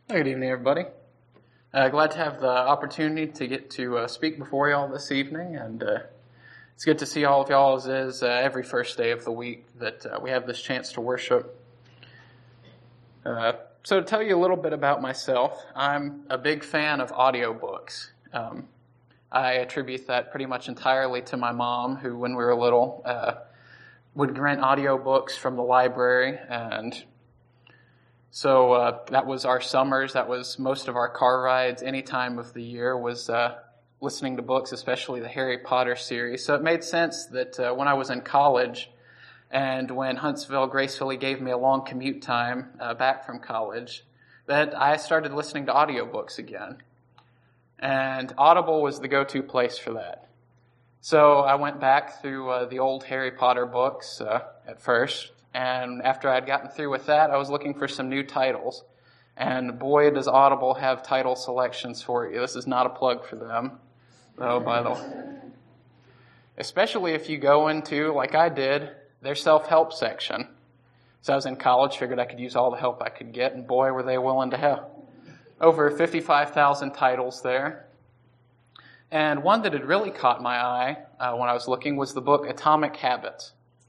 Good evening, everybody. Glad to have the opportunity to get to speak before y'all this evening, and it's good to see all of y'all as is every first day of the week that we have this chance to worship. So to tell you a little bit about myself, I'm a big fan of audiobooks. I attribute that pretty much entirely to my mom, who, when we were little, would rent audiobooks from the library, and so that was our summers, that was most of our car rides, any time of the year was listening to books, especially the Harry Potter series. So it made sense that when I was in college and when Huntsville gracefully gave me a long commute time back from college, that I started listening to audiobooks again. And Audible was the go-to place for that. So I went back through the old Harry Potter books at first. And after I'd gotten through with that, I was looking for some new titles. And boy, does Audible have title selections for you. This is not a plug for them, though, by the way. Especially if you go into, like I did, their self-help section. So I was in college, figured I could use all the help I could get, and boy, were they willing to help. Over 55,000 titles there. And one that had really caught my eye when I was looking was the book Atomic Habits.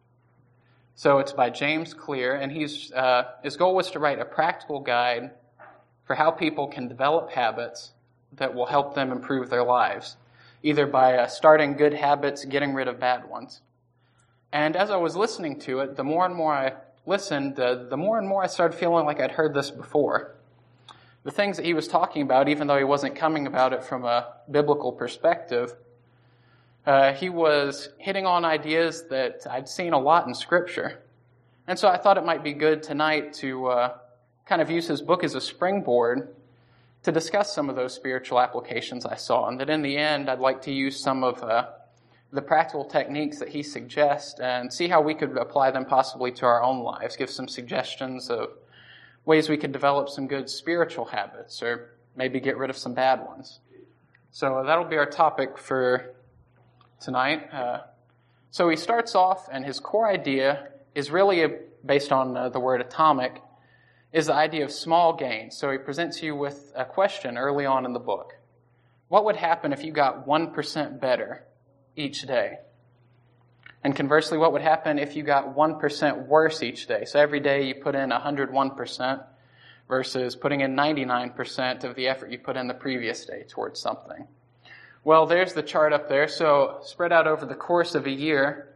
So it's by James Clear, and his goal was to write a practical guide for how people can develop habits that will help them improve their lives, either by starting good habits, getting rid of bad ones. And as I was listening to it, the more and more I listened, the more and more I started feeling like I'd heard this before. The things that he was talking about, even though he wasn't coming about it from a biblical perspective, he was hitting on ideas that I'd seen a lot in Scripture. And so I thought it might be good tonight to kind of use his book as a springboard to discuss some of those spiritual applications I saw. And that in the end, I'd like to use some of the practical techniques that he suggests and see how we could apply them possibly to our own lives, give some suggestions of ways we could develop some good spiritual habits or maybe get rid of some bad ones. So that'll be our topic for tonight. So he starts off, and his core idea is really based on the word atomic, is the idea of small gains. So he presents you with a question early on in the book. What would happen if you got 1% better each day? And conversely, what would happen if you got 1% worse each day? So every day you put in 101% versus putting in 99% of the effort you put in the previous day towards something. Well, there's the chart up there. So spread out over the course of a year,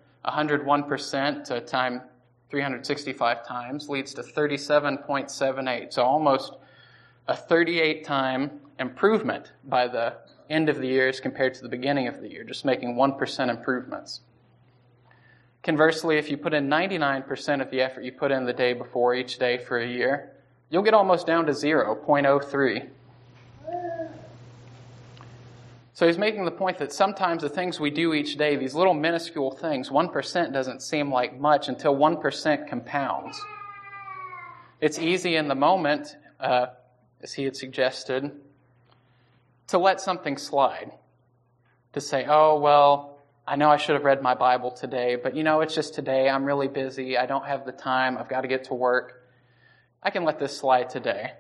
101% times 365 times leads to 37.78. So almost a 38-time improvement by the end of the year as compared to the beginning of the year, just making 1% improvements. Conversely, if you put in 99% of the effort you put in the day before each day for a year, you'll get almost down to 0.03. So he's making the point that sometimes the things we do each day, these little minuscule things, 1% doesn't seem like much until 1% compounds. It's easy in the moment, as he had suggested, to let something slide. To say, oh, well, I know I should have read my Bible today, but it's just today. I'm really busy. I don't have the time. I've got to get to work. I can let this slide today.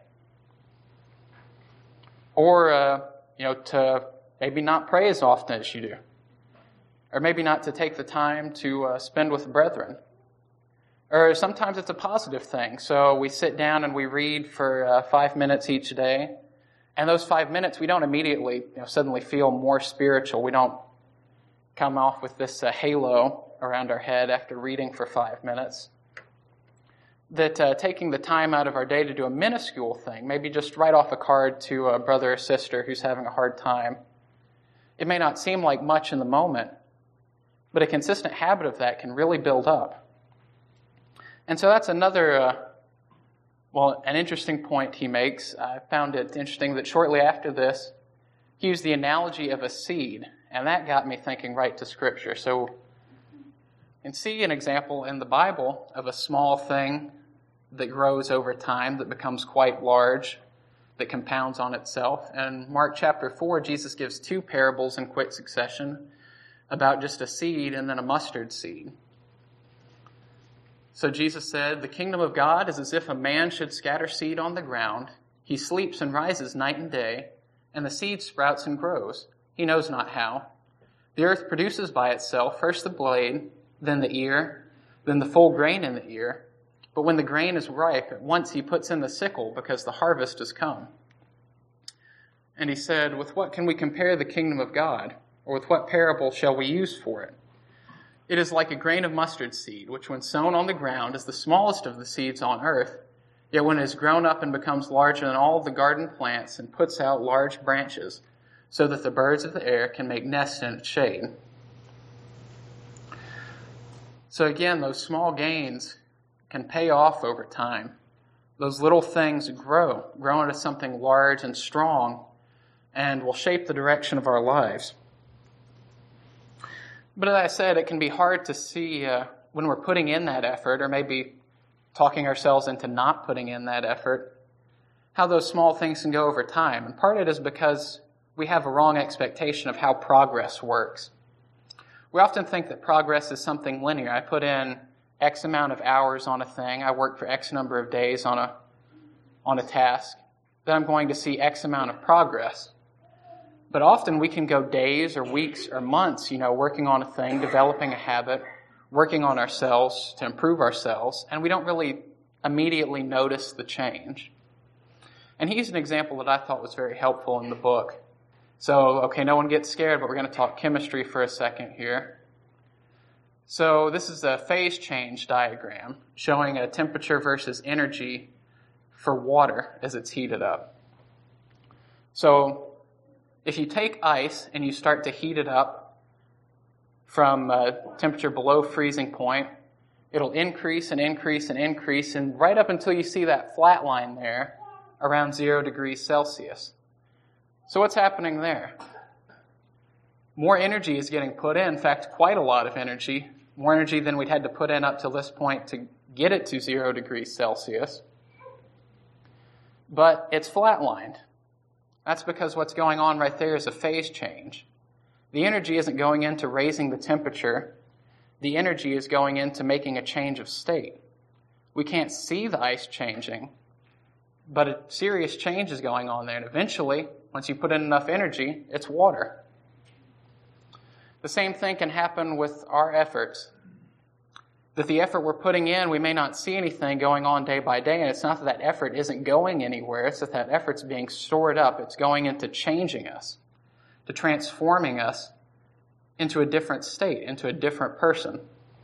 Or, to maybe not pray as often as you do. Or maybe not to take the time to spend with brethren. Or sometimes it's a positive thing. So we sit down and we read for 5 minutes each day. And those 5 minutes, we don't immediately suddenly feel more spiritual. We don't come off with this halo around our head after reading for 5 minutes. That taking the time out of our day to do a minuscule thing, maybe just write off a card to a brother or sister who's having a hard time. It may not seem like much in the moment, but a consistent habit of that can really build up. And so that's another, an interesting point he makes. I found it interesting that shortly after this, he used the analogy of a seed, and that got me thinking right to Scripture. So you can see an example in the Bible of a small thing that grows over time, that becomes quite large, that compounds on itself. And Mark chapter 4, Jesus gives two parables in quick succession about just a seed and then a mustard seed. So Jesus said, "The kingdom of God is as if a man should scatter seed on the ground. He sleeps and rises night and day, and the seed sprouts and grows. He knows not how. The earth produces by itself first the blade, then the ear, then the full grain in the ear. But when the grain is ripe, at once he puts in the sickle, because the harvest has come. And he said, with what can we compare the kingdom of God? Or with what parable shall we use for it? It is like a grain of mustard seed, which when sown on the ground is the smallest of the seeds on earth. Yet when it is grown up and becomes larger than all the garden plants and puts out large branches, so that the birds of the air can make nests in its shade. So again, those small gains can pay off over time. Those little things grow into something large and strong, and will shape the direction of our lives. But as I said, it can be hard to see when we're putting in that effort, or maybe talking ourselves into not putting in that effort, how those small things can go over time. And part of it is because we have a wrong expectation of how progress works. We often think that progress is something linear. I put in X amount of hours on a thing, I work for X number of days on a task, then I'm going to see X amount of progress. But often we can go days or weeks or months, working on a thing, developing a habit, working on ourselves to improve ourselves, and we don't really immediately notice the change. And he's an example that I thought was very helpful in the book. So, okay, no one gets scared, but we're going to talk chemistry for a second here. So this is a phase change diagram showing a temperature versus energy for water as it's heated up. So if you take ice and you start to heat it up from a temperature below freezing point, it'll increase and increase and increase, and right up until you see that flat line there around 0 degrees Celsius. So what's happening there? More energy is getting put in fact, quite a lot of energy, more energy than we'd had to put in up to this point to get it to 0 degrees Celsius. But it's flatlined. That's because what's going on right there is a phase change. The energy isn't going into raising the temperature. The energy is going into making a change of state. We can't see the ice changing, but a serious change is going on there. And eventually, once you put in enough energy, it's water. The same thing can happen with our efforts. That the effort we're putting in, we may not see anything going on day by day, and it's not that that effort isn't going anywhere, it's that that effort's being stored up. It's going into changing us, to transforming us into a different state, into a different person.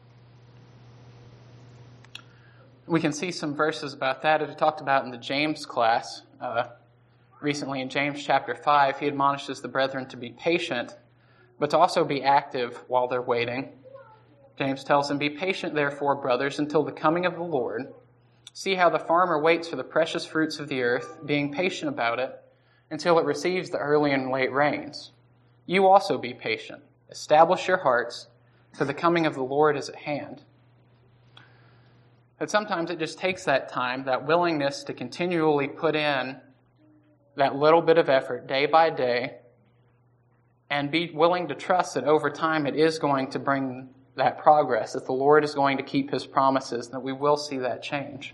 We can see some verses about that as we talked about in the James class. Recently in James chapter 5, he admonishes the brethren to be patient, but to also be active while they're waiting. James tells them, "Be patient, therefore, brothers, until the coming of the Lord. See how the farmer waits for the precious fruits of the earth, being patient about it, until it receives the early and late rains. You also be patient. Establish your hearts, for the coming of the Lord is at hand." But sometimes it just takes that time, that willingness to continually put in that little bit of effort day by day, and be willing to trust that over time it is going to bring that progress, that the Lord is going to keep His promises, and that we will see that change.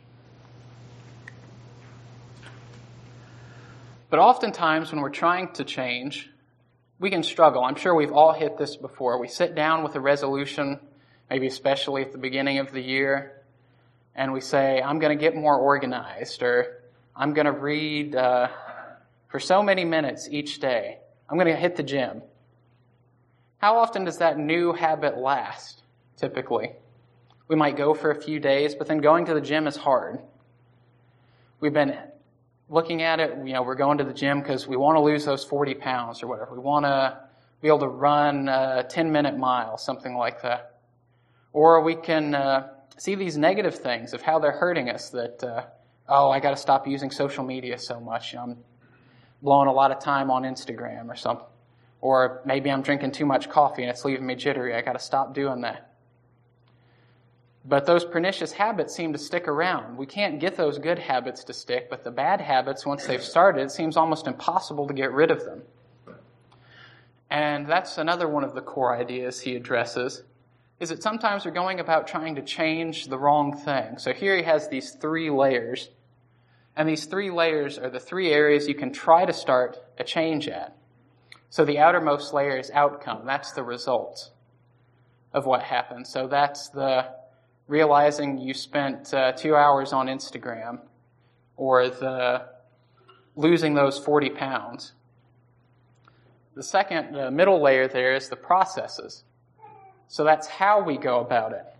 But oftentimes when we're trying to change, we can struggle. I'm sure we've all hit this before. We sit down with a resolution, maybe especially at the beginning of the year, and we say, I'm going to get more organized, or I'm going to read for so many minutes each day. I'm going to hit the gym. How often does that new habit last, typically? We might go for a few days, but then going to the gym is hard. We've been looking at it, we're going to the gym because we want to lose those 40 pounds or whatever. We want to be able to run a 10-minute mile, something like that. Or we can see these negative things of how they're hurting us, that, I got to stop using social media so much. I'm blowing a lot of time on Instagram or something. Or maybe I'm drinking too much coffee and it's leaving me jittery. I got to stop doing that. But those pernicious habits seem to stick around. We can't get those good habits to stick, but the bad habits, once they've started, it seems almost impossible to get rid of them. And that's another one of the core ideas he addresses, is that sometimes we're going about trying to change the wrong thing. So here he has these 3 layers. And these 3 layers are the 3 areas you can try to start a change at. So the outermost layer is outcome. That's the result of what happened. So that's the realizing you spent 2 hours on Instagram, or the losing those 40 pounds. The middle layer there is the processes. So that's how we go about it.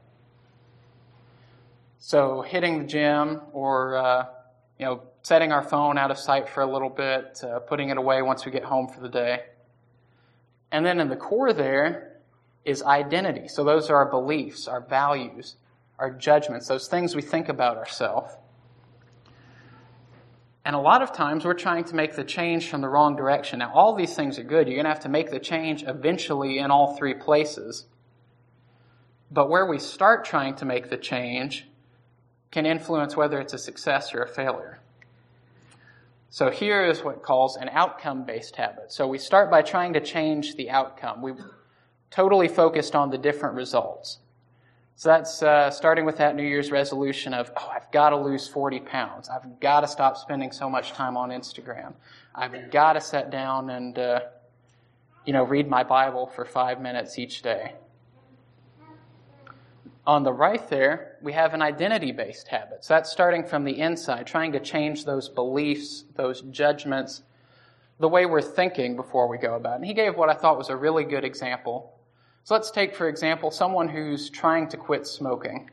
So hitting the gym, or setting our phone out of sight for a little bit, putting it away once we get home for the day. And then in the core there is identity. So those are our beliefs, our values, our judgments, those things we think about ourselves. And a lot of times we're trying to make the change from the wrong direction. Now, all these things are good. You're going to have to make the change eventually in all 3 places. But where we start trying to make the change can influence whether it's a success or a failure. So here is what it calls an outcome-based habit. So we start by trying to change the outcome. We've totally focused on the different results. So that's starting with that New Year's resolution of, I've got to lose 40 pounds. I've got to stop spending so much time on Instagram. I've got to sit down and, read my Bible for 5 minutes each day. On the right there, we have an identity-based habit. So that's starting from the inside, trying to change those beliefs, those judgments, the way we're thinking before we go about it. And he gave what I thought was a really good example. So let's take, for example, someone who's trying to quit smoking.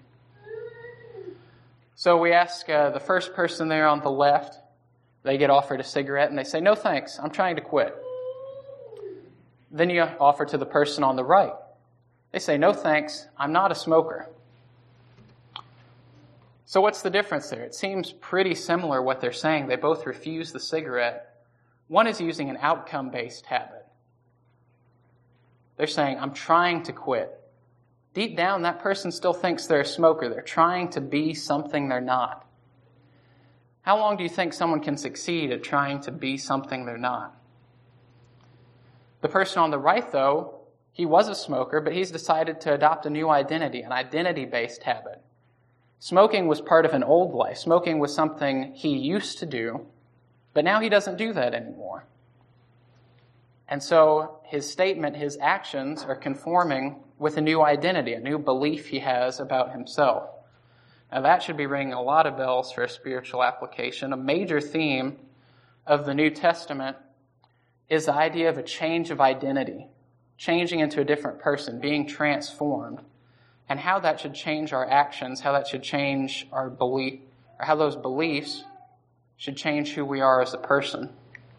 So we ask the first person there on the left, they get offered a cigarette, and they say, "No thanks, I'm trying to quit." Then you offer to the person on the right. They say, "No thanks, I'm not a smoker." So what's the difference there? It seems pretty similar what they're saying. They both refuse the cigarette. One is using an outcome-based habit. They're saying, "I'm trying to quit." Deep down, that person still thinks they're a smoker. They're trying to be something they're not. How long do you think someone can succeed at trying to be something they're not? The person on the right, though, he was a smoker, but he's decided to adopt a new identity, an identity-based habit. Smoking was part of an old life. Smoking was something he used to do, but now he doesn't do that anymore. And so his statement, his actions are conforming with a new identity, a new belief he has about himself. Now that should be ringing a lot of bells for a spiritual application. A major theme of the New Testament is the idea of a change of identity, changing into a different person, being transformed, and how that should change our actions, how that should change our belief, or how those beliefs should change who we are as a person.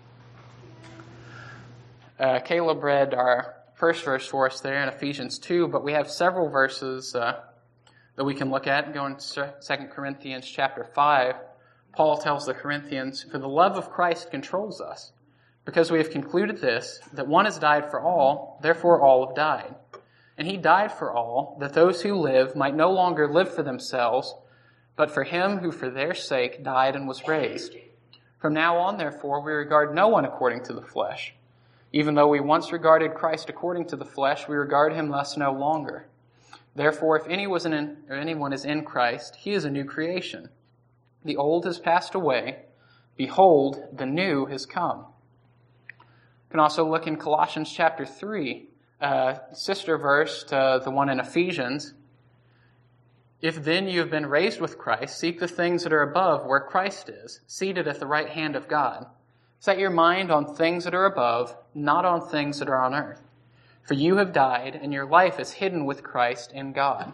Caleb read our first verse for us there in Ephesians 2, but we have several verses that we can look at. Going to 2 Corinthians chapter 5, Paul tells the Corinthians, "For the love of Christ controls us, because we have concluded this, that one has died for all, therefore all have died. And he died for all, that those who live might no longer live for themselves, but for him who for their sake died and was raised. From now on, therefore, we regard no one according to the flesh. Even though we once regarded Christ according to the flesh, we regard him thus no longer. Therefore, if anyone is in Christ, he is a new creation. The old has passed away. Behold, the new has come." You can also look in Colossians chapter 3, sister verse to the one in Ephesians. "If then you have been raised with Christ, seek the things that are above, where Christ is, seated at the right hand of God. Set your mind on things that are above, not on things that are on earth. For you have died, and your life is hidden with Christ in God."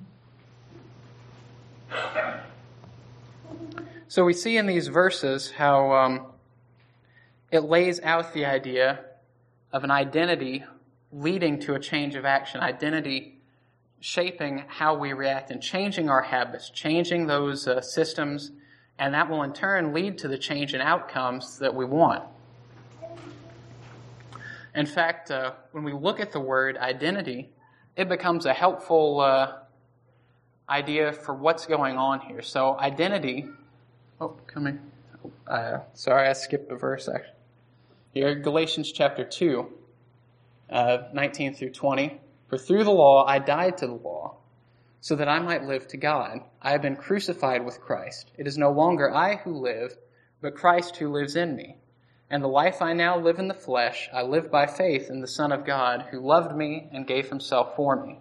So we see in these verses how it lays out the idea of an identity leading to a change of action, identity shaping how we react and changing our habits, changing those systems, and that will in turn lead to the change in outcomes that we want. In fact, when we look at the word identity, it becomes a helpful idea for what's going on here. So identity, sorry, I skipped a verse actually. Here, Galatians chapter 2, 19 through 20. "For through the law I died to the law, so that I might live to God. I have been crucified with Christ. It is no longer I who live, but Christ who lives in me. And the life I now live in the flesh, I live by faith in the Son of God, who loved me and gave himself for me.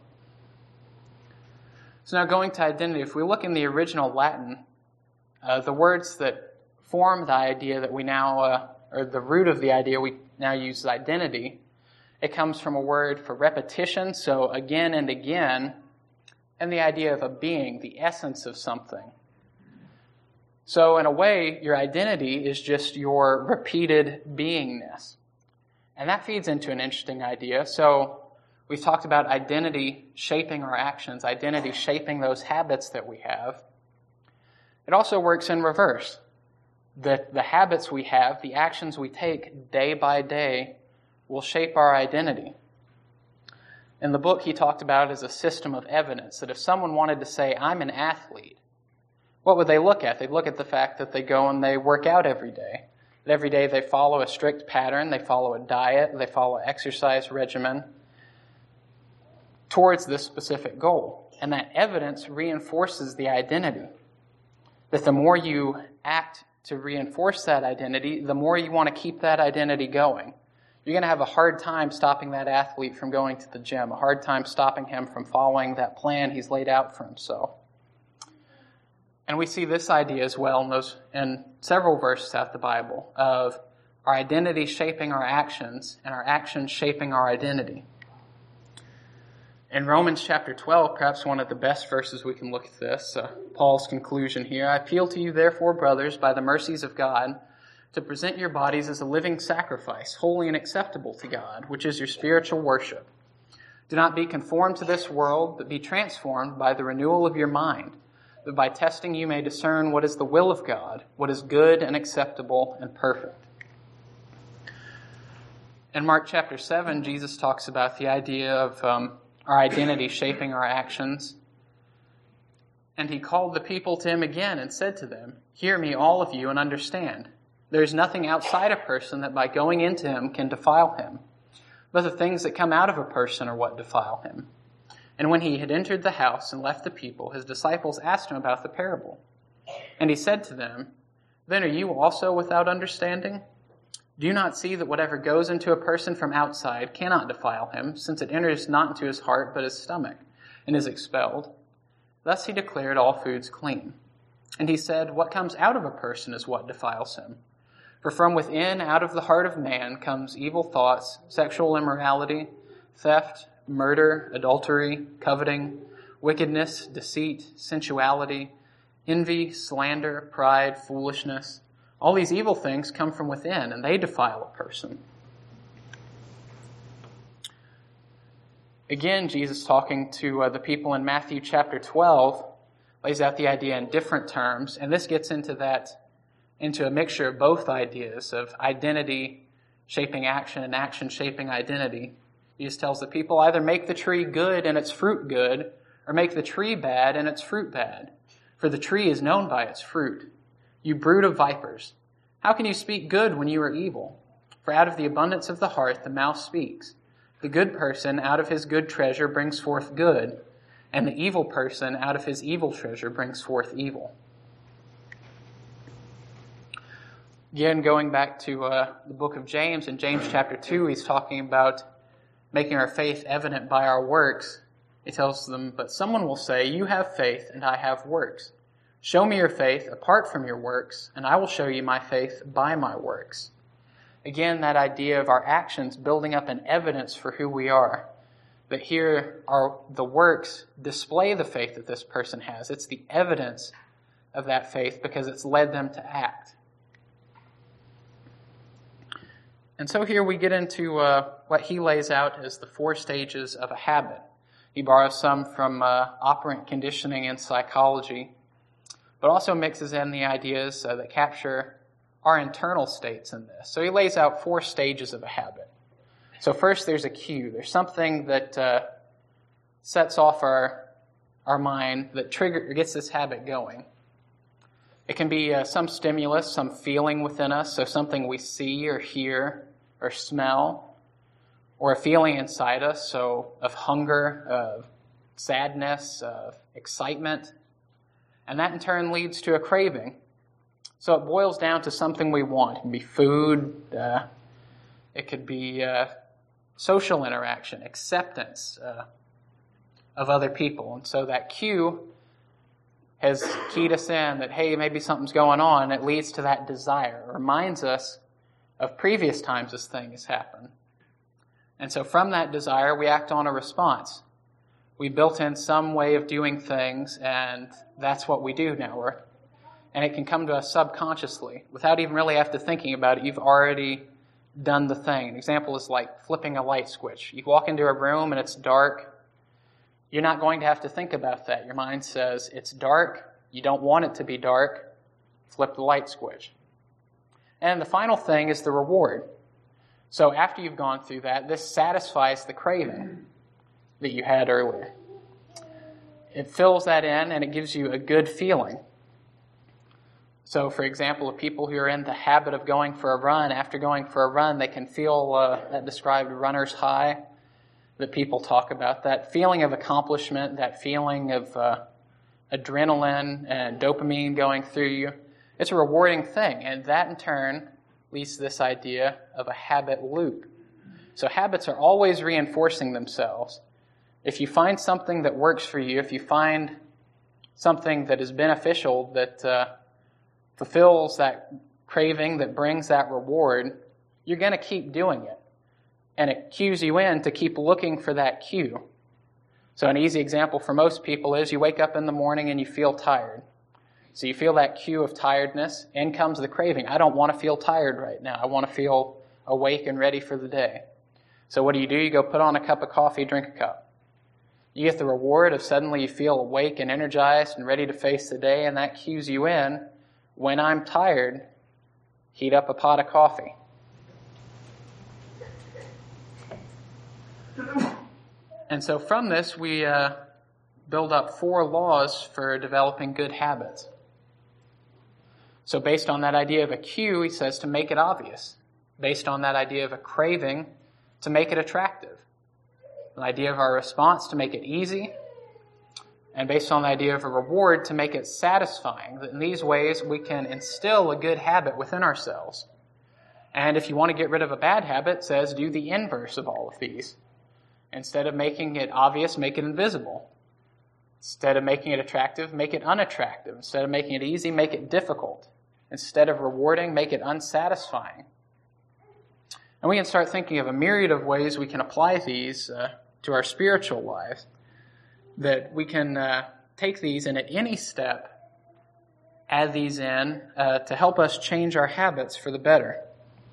So now going to identity, if we look in the original Latin, the words that form the idea that we now, or the root of the idea we now use is identity, it comes from a word for repetition, so again and again, and the idea of a being, the essence of something. So in a way, your identity is just your repeated beingness. And that feeds into an interesting idea. So we've talked about identity shaping our actions, identity shaping those habits that we have. It also works in reverse. That the habits we have, the actions we take day by day, will shape our identity. In the book, he talked about it as a system of evidence, that if someone wanted to say, I'm an athlete, what would they look at? They'd look at the fact that they go and they work out every day. That every day they follow a strict pattern, they follow a diet, they follow an exercise regimen towards this specific goal. And that evidence reinforces the identity. That the more you act to reinforce that identity, the more you want to keep that identity going. You're going to have a hard time stopping that athlete from going to the gym, a hard time stopping him from following that plan he's laid out for himself. And we see this idea as well in several verses out the Bible of our identity shaping our actions and our actions shaping our identity. In Romans chapter 12, perhaps one of the best verses we can look at this, Paul's conclusion here, I appeal to you therefore, brothers, by the mercies of God, to present your bodies as a living sacrifice, holy and acceptable to God, which is your spiritual worship. Do not be conformed to this world, but be transformed by the renewal of your mind, that by testing you may discern what is the will of God, what is good and acceptable and perfect. In Mark chapter 7, Jesus talks about the idea of our identity shaping our actions. And he called the people to him again and said to them, hear me, all of you, and understand. There is nothing outside a person that by going into him can defile him, but the things that come out of a person are what defile him. And when he had entered the house and left the people, his disciples asked him about the parable. And he said to them, then are you also without understanding? Do you not see that whatever goes into a person from outside cannot defile him, since it enters not into his heart but his stomach, and is expelled? Thus he declared all foods clean. And he said, what comes out of a person is what defiles him. For from within, out of the heart of man, comes evil thoughts, sexual immorality, theft, murder, adultery, coveting, wickedness, deceit, sensuality, envy, slander, pride, foolishness. All these evil things come from within, and they defile a person. Again, Jesus talking to the people in Matthew chapter 12 lays out the idea in different terms, and this gets into a mixture of both ideas of identity shaping action and action shaping identity. Jesus tells the people either make the tree good and its fruit good, or make the tree bad and its fruit bad. For the tree is known by its fruit. You brood of vipers, how can you speak good when you are evil? For out of the abundance of the heart the mouth speaks. The good person out of his good treasure brings forth good, and the evil person out of his evil treasure brings forth evil. Again, going back to the book of James, in James chapter 2, he's talking about making our faith evident by our works. He tells them, but someone will say, you have faith and I have works. Show me your faith apart from your works, and I will show you my faith by my works. Again, that idea of our actions building up an evidence for who we are. But here the works display the faith that this person has. It's the evidence of that faith because it's led them to act. And so here we get into what he lays out as the 4 stages of a habit. He borrows some from operant conditioning and psychology, but also mixes in the ideas that capture our internal states in this. So he lays out 4 stages of a habit. So first there's a cue. There's something that sets off our mind that gets this habit going. It can be some stimulus, some feeling within us, so something we see or hear or smell, or a feeling inside us, so of hunger, of sadness, of excitement, and that in turn leads to a craving. So it boils down to something we want. It can be food, it could be social interaction, acceptance of other people. And so that cue has keyed us in that, hey, maybe something's going on. It leads to that desire. It reminds us of previous times this thing has happened. And so from that desire, we act on a response. We built in some way of doing things, and that's what we do now. And it can come to us subconsciously. Without even really have to thinking about it, you've already done the thing. An example is like flipping a light switch. You walk into a room and it's dark. You're not going to have to think about that. Your mind says, it's dark. You don't want it to be dark. Flip the light switch. And the final thing is the reward. So after you've gone through that, this satisfies the craving that you had earlier. It fills that in and it gives you a good feeling. So, for example, people who are in the habit of going for a run, after going for a run, they can feel that described runner's high that people talk about. That feeling of accomplishment, that feeling of adrenaline and dopamine going through you. It's a rewarding thing, and that in turn leads to this idea of a habit loop. So habits are always reinforcing themselves. If you find something that works for you, if you find something that is beneficial, that fulfills that craving, that brings that reward, you're going to keep doing it. And it cues you in to keep looking for that cue. So an easy example for most people is you wake up in the morning and you feel tired. So you feel that cue of tiredness, in comes the craving. I don't want to feel tired right now. I want to feel awake and ready for the day. So what do? You go put on a cup of coffee, drink a cup. You get the reward of suddenly you feel awake and energized and ready to face the day, and that cues you in. When I'm tired, heat up a pot of coffee. And so from this, we build up 4 laws for developing good habits. So based on that idea of a cue, he says to make it obvious. Based on that idea of a craving, to make it attractive. The idea of our response, to make it easy. And based on the idea of a reward, to make it satisfying. That in these ways, we can instill a good habit within ourselves. And if you want to get rid of a bad habit, it says do the inverse of all of these. Instead of making it obvious, make it invisible. Instead of making it attractive, make it unattractive. Instead of making it easy, make it difficult. Instead of rewarding, make it unsatisfying. And we can start thinking of a myriad of ways we can apply these to our spiritual lives. That we can take these and at any step add these in to help us change our habits for the better.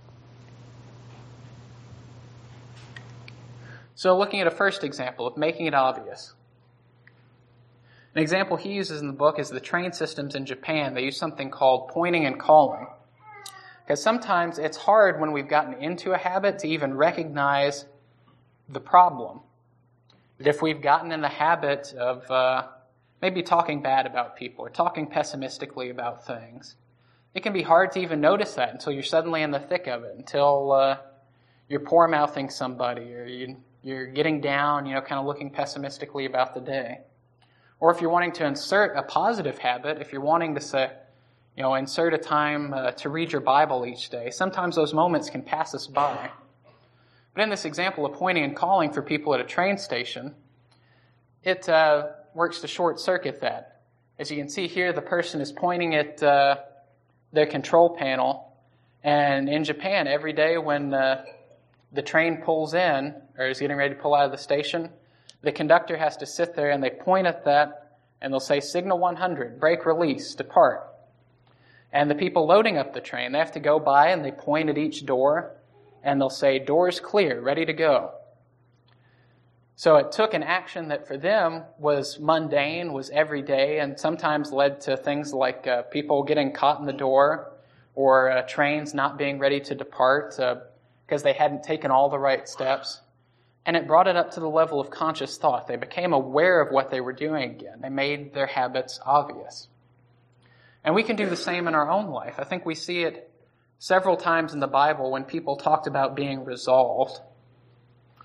So looking at a first example of making it obvious. An example he uses in the book is the train systems in Japan. They use something called pointing and calling. Because sometimes it's hard when we've gotten into a habit to even recognize the problem. That if we've gotten in the habit of maybe talking bad about people or talking pessimistically about things, it can be hard to even notice that until you're suddenly in the thick of it, until you're poor-mouthing somebody or you're getting down, kind of looking pessimistically about the day. Or if you're wanting to insert a positive habit, if you're wanting to say, insert a time to read your Bible each day, sometimes those moments can pass us by. But in this example of pointing and calling for people at a train station, it works to short-circuit that. As you can see here, the person is pointing at their control panel. And in Japan, every day when the train pulls in, or is getting ready to pull out of the station, the conductor has to sit there and they point at that and they'll say, signal 100, brake release, depart. And the people loading up the train, they have to go by and they point at each door and they'll say, doors clear, ready to go. So it took an action that for them was mundane, was everyday, and sometimes led to things like people getting caught in the door or trains not being ready to depart because they hadn't taken all the right steps. And it brought it up to the level of conscious thought. They became aware of what they were doing again. They made their habits obvious. And we can do the same in our own life. I think we see it several times in the Bible when people talked about being resolved.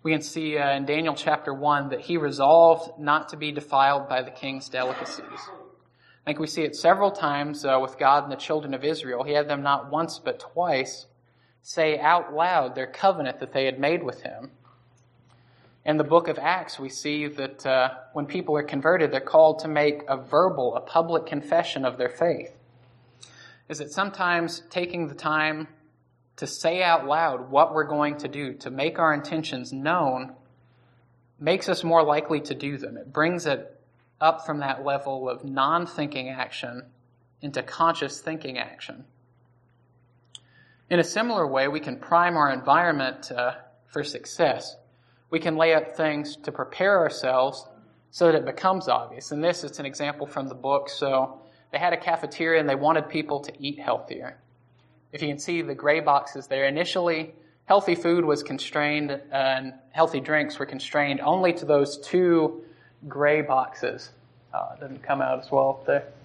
we can see in Daniel chapter 1 that he resolved not to be defiled by the king's delicacies. I think we see it several times with God and the children of Israel. He had them not once but twice say out loud their covenant that they had made with him. In the book of Acts, we see that when people are converted, they're called to make a public confession of their faith. Is that sometimes taking the time to say out loud what we're going to do, to make our intentions known, makes us more likely to do them. It brings it up from that level of non-thinking action into conscious thinking action. In a similar way, we can prime our environment for success. We can lay up things to prepare ourselves so that it becomes obvious. And this is an example from the book. So they had a cafeteria and they wanted people to eat healthier. If you can see the gray boxes there, initially healthy food was constrained and healthy drinks were constrained only to those two gray boxes. It doesn't come out as well up there.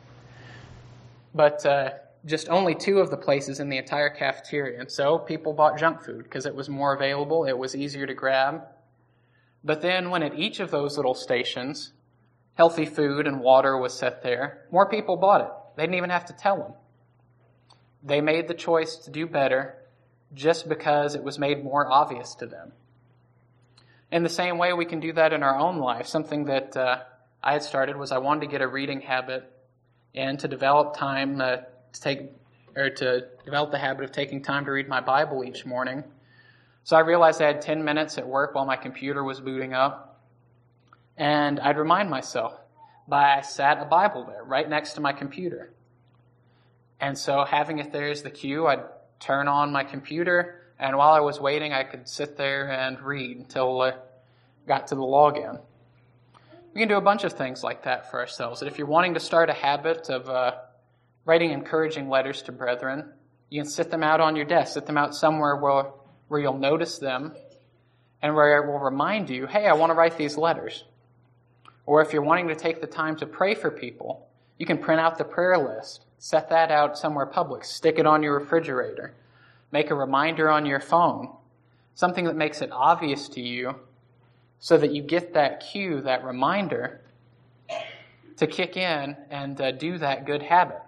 But just only two of the places in the entire cafeteria. And so people bought junk food because it was more available, it was easier to grab. But then when at each of those little stations, healthy food and water was set there, more people bought it. They didn't even have to tell them. They made the choice to do better just because it was made more obvious to them. In the same way, we can do that in our own life. Something that I had started was I wanted to get a reading habit and to develop time to develop the habit of taking time to read my Bible each morning. So I realized I had 10 minutes at work while my computer was booting up, and I'd remind myself I sat a Bible there right next to my computer. And so having it there as the cue, I'd turn on my computer, and while I was waiting, I could sit there and read until I got to the login. We can do a bunch of things like that for ourselves. And if you're wanting to start a habit of writing encouraging letters to brethren, you can sit them out on your desk, sit them out somewhere where you'll notice them and where it will remind you, hey, I want to write these letters. Or if you're wanting to take the time to pray for people, you can print out the prayer list, set that out somewhere public, stick it on your refrigerator, make a reminder on your phone, something that makes it obvious to you so that you get that cue, that reminder to kick in and do that good habit.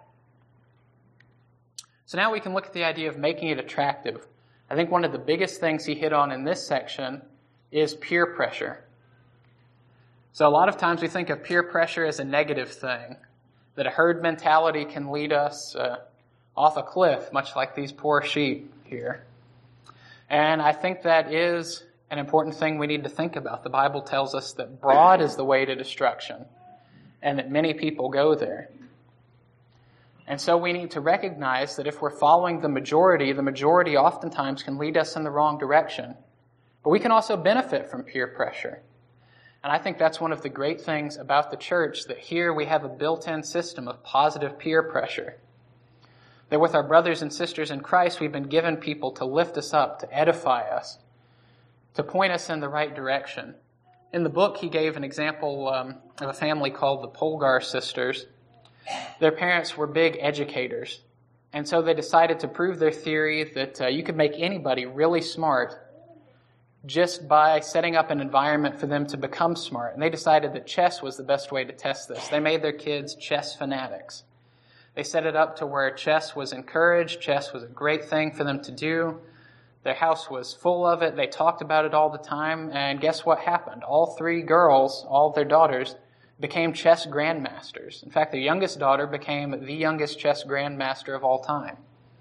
So now we can look at the idea of making it attractive. I think one of the biggest things he hit on in this section is peer pressure. So a lot of times we think of peer pressure as a negative thing, that a herd mentality can lead us off a cliff, much like these poor sheep here. And I think that is an important thing we need to think about. The Bible tells us that broad is the way to destruction, and that many people go there. And so we need to recognize that if we're following the majority oftentimes can lead us in the wrong direction. But we can also benefit from peer pressure. And I think that's one of the great things about the church, that here we have a built-in system of positive peer pressure. That with our brothers and sisters in Christ, we've been given people to lift us up, to edify us, to point us in the right direction. In the book, he gave an example of a family called the Polgar sisters. Their parents were big educators, and so they decided to prove their theory that you could make anybody really smart just by setting up an environment for them to become smart. And they decided that chess was the best way to test this. They made their kids chess fanatics. They set it up to where chess was encouraged. Chess was a great thing for them to do. Their house was full of it. They talked about it all the time. And guess what happened? All three girls, all of their daughters, became chess grandmasters. In fact, their youngest daughter became the youngest chess grandmaster of all time.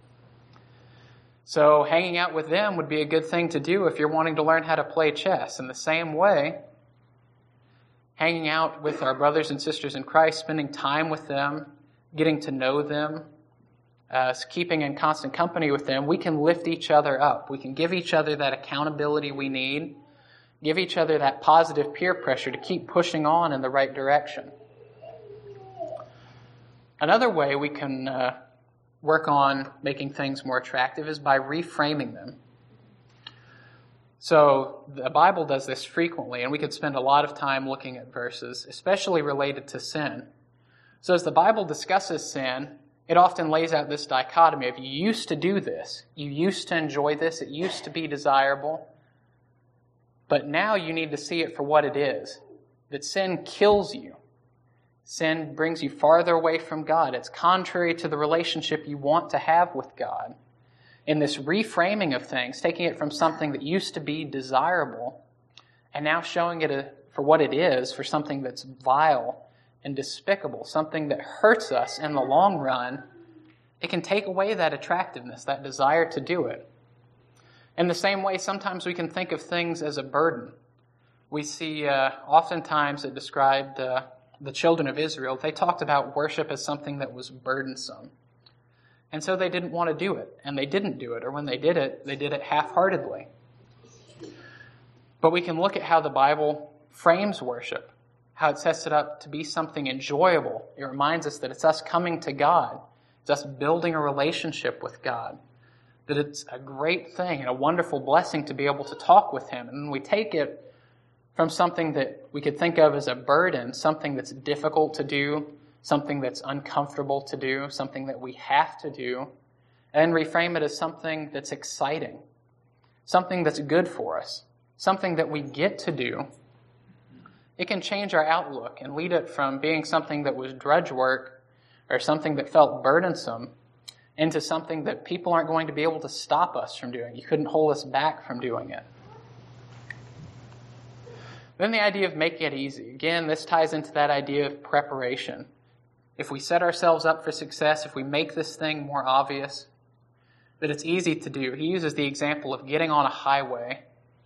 So hanging out with them would be a good thing to do if you're wanting to learn how to play chess. In the same way, hanging out with our brothers and sisters in Christ, spending time with them, getting to know them, keeping in constant company with them, we can lift each other up. We can give each other that accountability we need, give each other that positive peer pressure to keep pushing on in the right direction. Another way we can work on making things more attractive is by reframing them. So the Bible does this frequently, and we could spend a lot of time looking at verses, especially related to sin. So as the Bible discusses sin, it often lays out this dichotomy of you used to do this, you used to enjoy this, it used to be desirable, But now you need to see it for what it is, that sin kills you. Sin brings you farther away from God. It's contrary to the relationship you want to have with God. In this reframing of things, taking it from something that used to be desirable and now showing it for what it is, for something that's vile and despicable, something that hurts us in the long run, it can take away that attractiveness, that desire to do it. In the same way, sometimes we can think of things as a burden. We see oftentimes it described the children of Israel. They talked about worship as something that was burdensome. And so they didn't want to do it, and they didn't do it, or when they did it half-heartedly. But we can look at how the Bible frames worship, how it sets it up to be something enjoyable. It reminds us that it's us coming to God, it's us building a relationship with God, that it's a great thing and a wonderful blessing to be able to talk with Him. And we take it from something that we could think of as a burden, something that's difficult to do, something that's uncomfortable to do, something that we have to do, and reframe it as something that's exciting, something that's good for us, something that we get to do. It can change our outlook and lead it from being something that was drudge work or something that felt burdensome into something that people aren't going to be able to stop us from doing. You couldn't hold us back from doing it. Then the idea of making it easy. Again, this ties into that idea of preparation. If we set ourselves up for success, if we make this thing more obvious, that it's easy to do. He uses the example of getting on a highway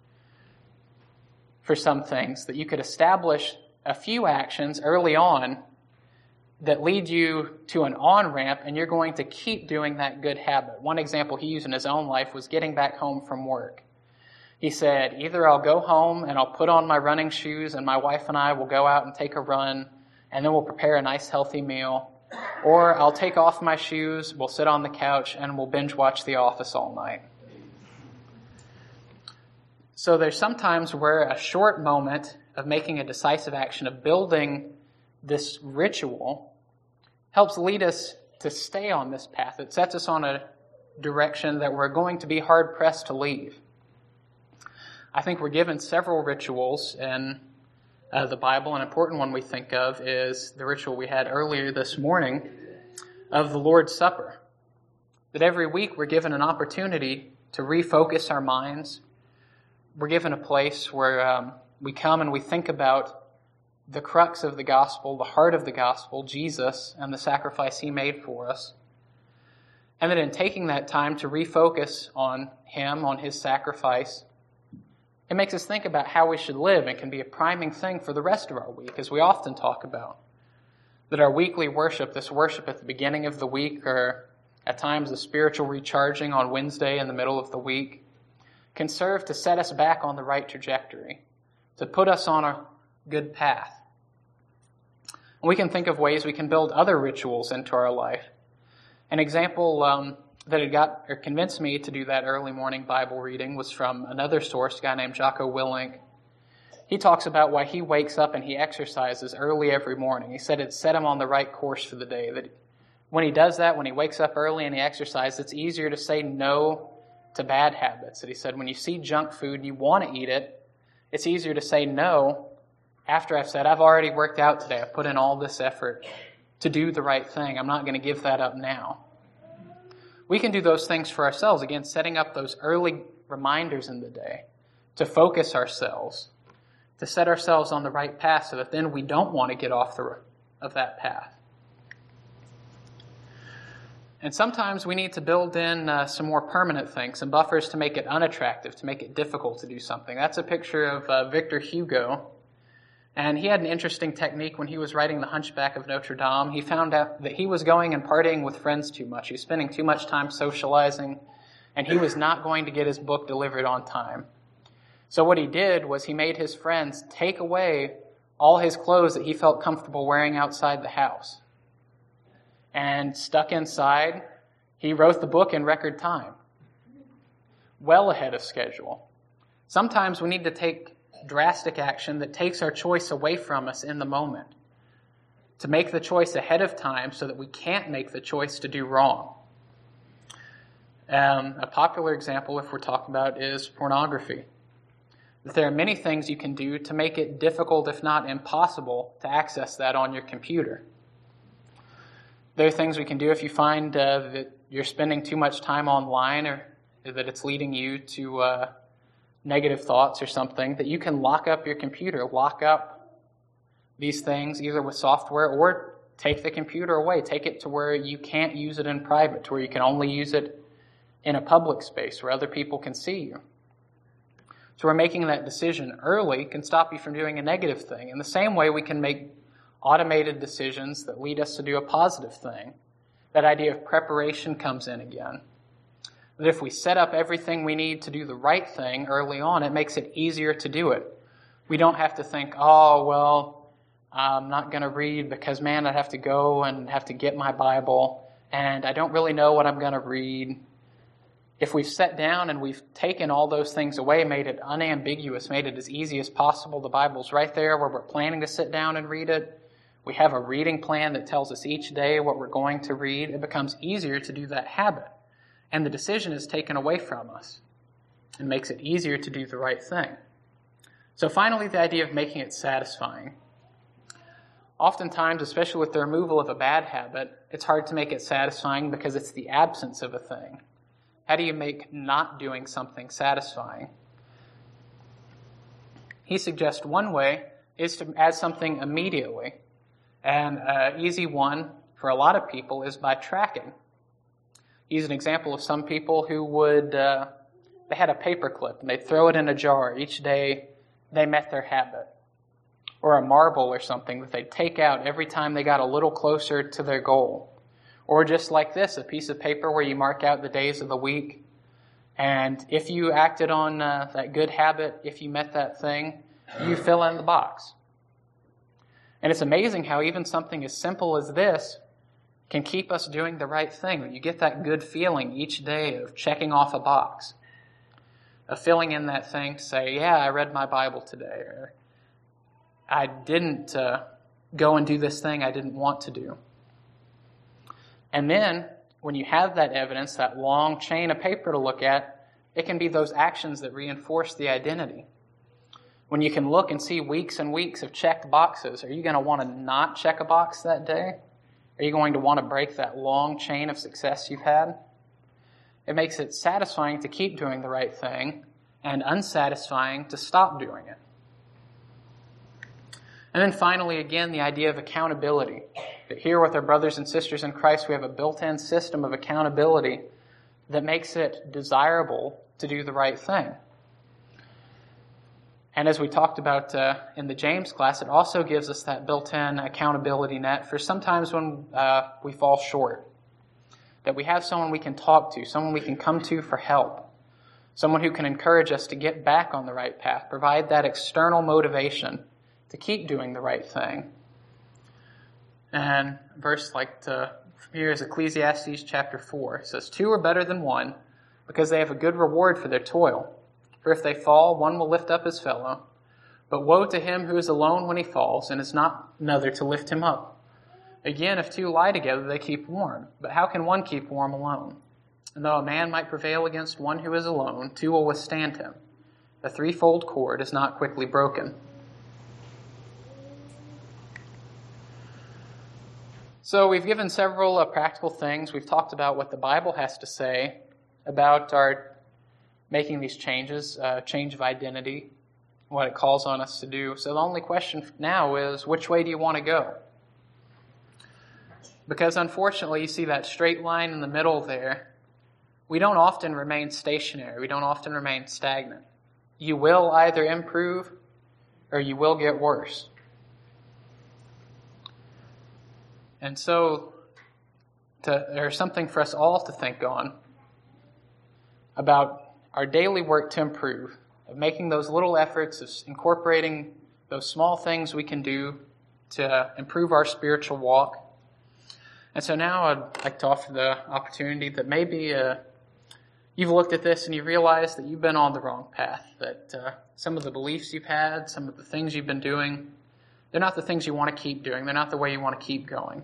for some things, that you could establish a few actions early on that lead you to an on-ramp, and you're going to keep doing that good habit. One example he used in his own life was getting back home from work. He said, either I'll go home and I'll put on my running shoes and my wife and I will go out and take a run and then we'll prepare a nice healthy meal, or I'll take off my shoes, we'll sit on the couch and we'll binge watch The Office all night. So there's sometimes where a short moment of making a decisive action, of building this ritual, helps lead us to stay on this path. It sets us on a direction that we're going to be hard-pressed to leave. I think we're given several rituals in the Bible. An important one we think of is the ritual we had earlier this morning of the Lord's Supper. That every week we're given an opportunity to refocus our minds. We're given a place where we come and we think about the crux of the gospel, the heart of the gospel, Jesus, and the sacrifice He made for us. And that in taking that time to refocus on Him, on His sacrifice, it makes us think about how we should live and can be a priming thing for the rest of our week, as we often talk about. That our weekly worship, this worship at the beginning of the week, or at times the spiritual recharging on Wednesday in the middle of the week, can serve to set us back on the right trajectory, to put us on a good path. And we can think of ways we can build other rituals into our life. An example that had convinced me to do that early morning Bible reading was from another source, a guy named Jocko Willink. He talks about why he wakes up and he exercises early every morning. He said it set him on the right course for the day. That when he does that, when he wakes up early and he exercises, it's easier to say no to bad habits. That he said when you see junk food and you want to eat it, it's easier to say no after I've said, I've already worked out today. I've put in all this effort to do the right thing. I'm not going to give that up now. We can do those things for ourselves. Again, setting up those early reminders in the day to focus ourselves, to set ourselves on the right path so that then we don't want to get off of that path. And sometimes we need to build in some more permanent things, some buffers to make it unattractive, to make it difficult to do something. That's a picture of Victor Hugo. And he had an interesting technique when he was writing The Hunchback of Notre Dame. He found out that he was going and partying with friends too much. He was spending too much time socializing, and he was not going to get his book delivered on time. So what he did was he made his friends take away all his clothes that he felt comfortable wearing outside the house. And stuck inside, he wrote the book in record time, well ahead of schedule. Sometimes we need to take drastic action that takes our choice away from us in the moment, to make the choice ahead of time so that we can't make the choice to do wrong. A popular example, if we're talking about, is pornography. that there are many things you can do to make it difficult, if not impossible, to access that on your computer. There are things we can do if you find that you're spending too much time online, or that it's leading you to negative thoughts or something, that you can lock up your computer, lock up these things either with software, or take the computer away, take it to where you can't use it in private, to where you can only use it in a public space where other people can see you. So we're making that decision early can stop you from doing a negative thing. In the same way, we can make automated decisions that lead us to do a positive thing. That idea of preparation comes in again. That if we set up everything we need to do the right thing early on, it makes it easier to do it. We don't have to think, oh, well, I'm not going to read because, man, I'd have to go and have to get my Bible, and I don't really know what I'm going to read. If we've sat down and we've taken all those things away, made it unambiguous, made it as easy as possible, the Bible's right there where we're planning to sit down and read it. We have a reading plan that tells us each day what we're going to read. It becomes easier to do that habit. And the decision is taken away from us and makes it easier to do the right thing. So finally, the idea of making it satisfying. Oftentimes, especially with the removal of a bad habit, it's hard to make it satisfying because it's the absence of a thing. How do you make not doing something satisfying? He suggests one way is to add something immediately. And an easy one for a lot of people is by tracking. He's an example of some people who would, they had a paper clip and they'd throw it in a jar each day they met their habit. Or a marble or something that they'd take out every time they got a little closer to their goal. Or just like this, a piece of paper where you mark out the days of the week. And if you acted on that good habit, if you met that thing, you fill in the box. And it's amazing how even something as simple as this can keep us doing the right thing. You get that good feeling each day of checking off a box, of filling in that thing to say, yeah, I read my Bible today, or I didn't go and do this thing I didn't want to do. And then, when you have that evidence, that long chain of paper to look at, it can be those actions that reinforce the identity. When you can look and see weeks and weeks of checked boxes, are you going to want to not check a box that day? Are you going to want to break that long chain of success you've had? It makes it satisfying to keep doing the right thing and unsatisfying to stop doing it. And then finally, again, the idea of accountability. That here with our brothers and sisters in Christ, we have a built-in system of accountability that makes it desirable to do the right thing. And as we talked about in the James class, it also gives us that built-in accountability net for sometimes when we fall short. That we have someone we can talk to, someone we can come to for help. Someone who can encourage us to get back on the right path, provide that external motivation to keep doing the right thing. And a verse like from here is Ecclesiastes chapter 4. It says, 2 are better than one, because they have a good reward for their toil. For if they fall, one will lift up his fellow. But woe to him who is alone when he falls, and is not another to lift him up. Again, if two lie together, they keep warm. But how can one keep warm alone? And though a man might prevail against one who is alone, two will withstand him. The threefold cord is not quickly broken. So we've given several practical things. We've talked about what the Bible has to say about our making these changes, change of identity, what it calls on us to do. So the only question now is, which way do you want to go? Because unfortunately, you see that straight line in the middle there. We don't often remain stationary. We don't often remain stagnant. You will either improve or you will get worse. And so there's something for us all to think on about our daily work to improve, of making those little efforts, of incorporating those small things we can do to improve our spiritual walk. And so now I'd like to offer the opportunity that maybe you've looked at this and you realize that you've been on the wrong path, that some of the beliefs you've had, some of the things you've been doing, they're not the things you want to keep doing. They're not the way you want to keep going.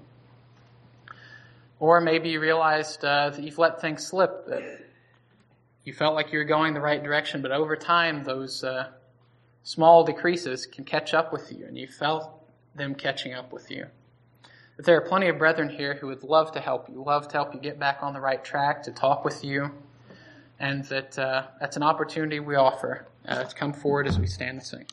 Or maybe you realized that you've let things slip, that you felt like you were going the right direction, but over time those small decreases can catch up with you, and you felt them catching up with you. That there are plenty of brethren here who would love to help you get back on the right track, to talk with you, and that's an opportunity we offer to come forward as we stand and sing.